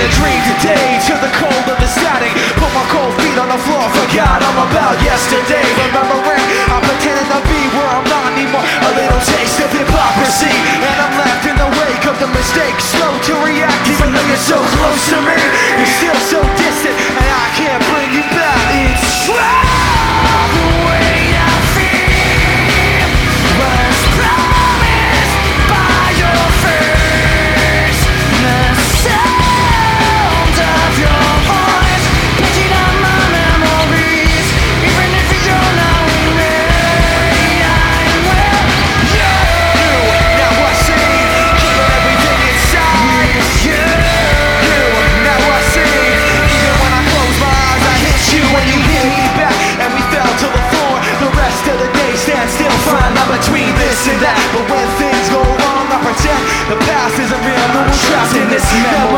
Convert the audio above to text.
a dream today, to the cold of the static. Put my cold feet on the floor, forgot I'm about yesterday. Remembering I'm pretending to be where I'm not anymore. A little taste of hypocrisy, and I'm left in the wake of the mistakes. Slow to react even though you're so close to me. You're still so distant, and I can't bring you back. It's true. The way I feel was promised by your face. The sound of your voice picking up my memories. Even if you're not with me, I will. You, now I see, keeping everything inside. You, now I see, even when I close my eyes, I hit you when you hit me back, and we fell to the floor. The rest of the day stand still, find out between this and that. But when things go wrong, I pretend the past isn't real, and we're trapped in this memory.